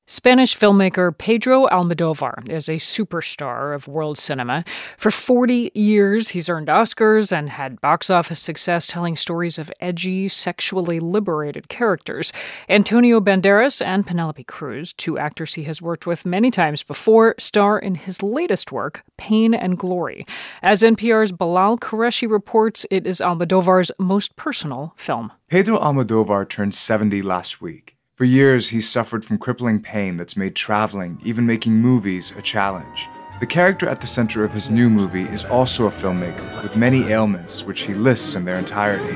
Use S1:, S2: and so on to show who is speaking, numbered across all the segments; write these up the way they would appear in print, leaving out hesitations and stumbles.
S1: Spanish filmmaker Pedro Almodóvar is a superstar of world cinema. For 40 years, he's earned Oscars and had box office success telling stories of edgy, sexually liberated characters. Antonio Banderas and Penelope Cruz, two actors he has worked with many times before, star in his latest work, Pain and Glory. As NPR's Bilal Qureshi reports, it is Almodóvar's most personal film.
S2: Pedro Almodóvar turned 70 last week. For years, he's suffered from crippling pain that's made traveling, even making movies, a challenge. The character at the center of his new movie is also a filmmaker with many ailments, which he lists in their entirety.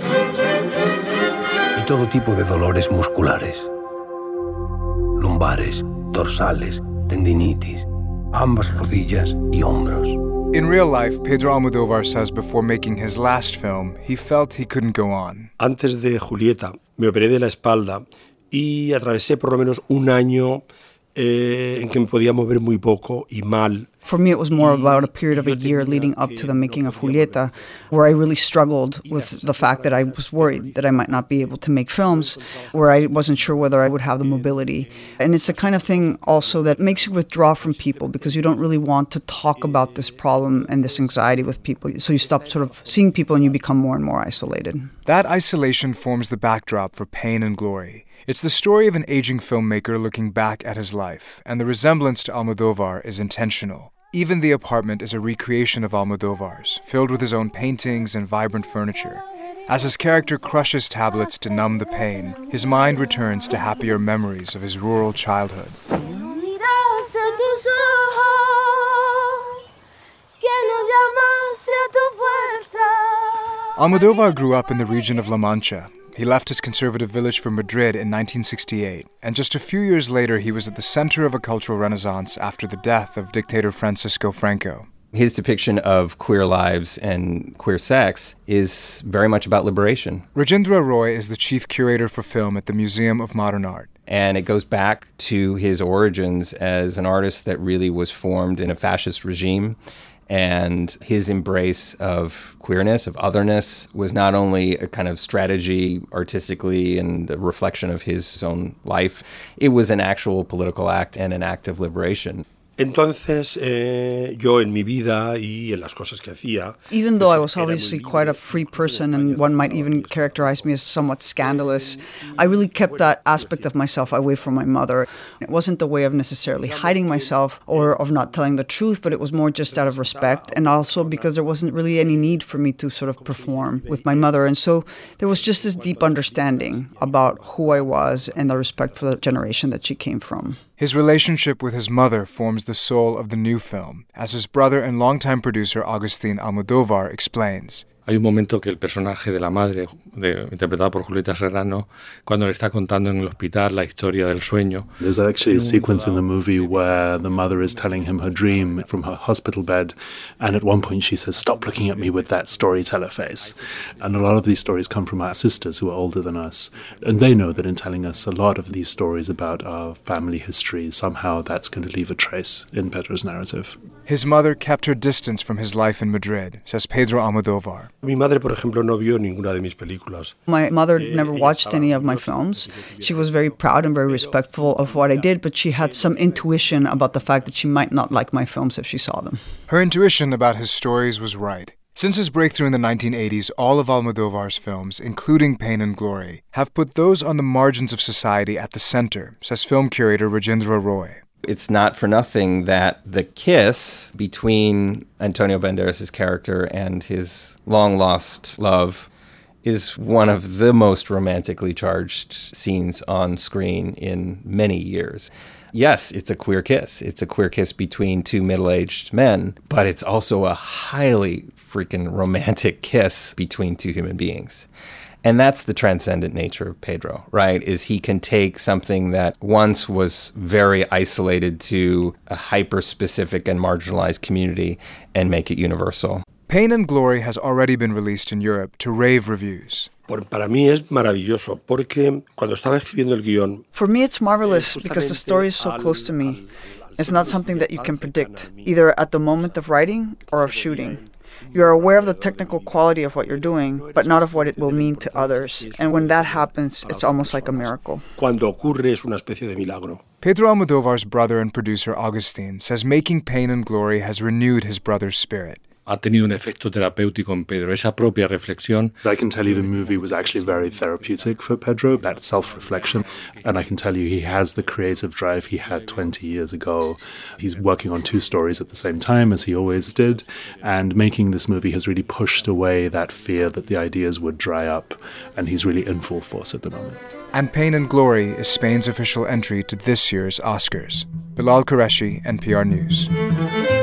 S3: Y todo tipo de dolores musculares. Lumbares, dorsales, tendinitis, ambas rodillas y hombros.
S2: In real life, Pedro Almodóvar says before making his last film, he felt he couldn't go on.
S4: Antes de Julieta, me operé de la espalda y atravesé por lo menos un año en que me podía mover muy poco y mal.
S5: For me, it was more about a period of a year leading up to the making of Julieta, where I really struggled with the fact that I was worried that I might not be able to make films, where I wasn't sure whether I would have the mobility. And it's the kind of thing also that makes you withdraw from people because you don't really want to talk about this problem and this anxiety with people. So you stop sort of seeing people and you become more and more isolated.
S2: That isolation forms the backdrop for Pain and Glory. It's the story of an aging filmmaker looking back at his life, and the resemblance to Almodóvar is intentional. Even the apartment is a recreation of Almodóvar's, filled with his own paintings and vibrant furniture. As his character crushes tablets to numb the pain, his mind returns to happier memories of his rural childhood. Almodóvar grew up in the region of La Mancha. He left his conservative village for Madrid in 1968, and just a few years later he was at the center of a cultural renaissance after the death of dictator Francisco Franco.
S6: His depiction of queer lives and queer sex is very much about liberation.
S2: Rajendra Roy is the chief curator for film at the Museum of Modern Art.
S6: And it goes back to his origins as an artist that really was formed in a fascist regime. And his embrace of queerness, of otherness, was not only a kind of strategy artistically and a reflection of his own life, it was an actual political act and an act of liberation.
S4: Entonces, yo en mi vida y en las cosas que hacía...
S5: Even though I was obviously quite a free person and one might even characterize me as somewhat scandalous, I really kept that aspect of myself away from my mother. It wasn't a way of necessarily hiding myself or of not telling the truth, but it was more just out of respect and also because there wasn't really any need for me to sort of perform with my mother. And so there was just this deep understanding about who I was and the respect for the generation that she came from.
S2: His relationship with his mother forms the soul of the new film, as his brother and longtime producer Agustín Almodóvar explains.
S7: Hay un momento que el personaje de la madre, interpretada por Julieta Serrano, cuando le está contando en el hospital la historia del sueño.
S8: There's actually a sequence in the movie where the mother is telling him her dream from her hospital bed, and at one point she says, "Stop looking at me with that storyteller face." And a lot of these stories come from our sisters who are older than us, and they know that in telling us a lot of these stories about our family history, somehow that's going to leave a trace in Pedro's narrative.
S2: His mother kept her distance from his life in Madrid, says Pedro Almodóvar.
S4: Mi madre, por ejemplo, no vio ninguna de mis películas.
S5: My mother never watched any of my films. She was very proud and very respectful of what I did, but she had some intuition about the fact that she might not like my films if she saw them.
S2: Her intuition about his stories was right. Since his breakthrough in the 1980s, all of Almodóvar's films, including Pain and Glory, have put those on the margins of society at the center, says film curator Rajendra Roy.
S6: It's not for nothing that the kiss between Antonio Banderas' character and his long-lost love is one of the most romantically charged scenes on screen in many years. Yes, it's a queer kiss. It's a queer kiss between two middle-aged men, but it's also a highly freaking romantic kiss between two human beings. And that's the transcendent nature of Pedro, right? Is he can take something that once was very isolated to a hyper-specific and marginalized community and make it universal.
S2: Pain and Glory has already been released in Europe to rave reviews.
S4: Para mí es maravilloso porque cuando estaba escribiendo el guión...
S5: For me, it's marvelous because the story is so close to me. It's not something that you can predict, either at the moment of writing or of shooting. You're aware of the technical quality of what you're doing, but not of what it will mean to others. And when that happens, it's almost like a miracle.
S4: Cuando ocurre es una especie de milagro.
S2: Pedro Almodóvar's brother and producer Agustín says making Pain and Glory has renewed his brother's spirit.
S7: Ha tenido un efecto terapéutico en Pedro, esa propia reflexión.
S8: I can tell you the movie was actually very therapeutic for Pedro, that self-reflection. And I can tell you he has the creative drive he had 20 years ago. He's working on 2 stories at the same time, as he always did. And making this movie has really pushed away that fear that the ideas would dry up. And he's really in full force at the moment.
S2: And Pain and Glory is Spain's official entry to this year's Oscars. Bilal Qureshi, NPR News.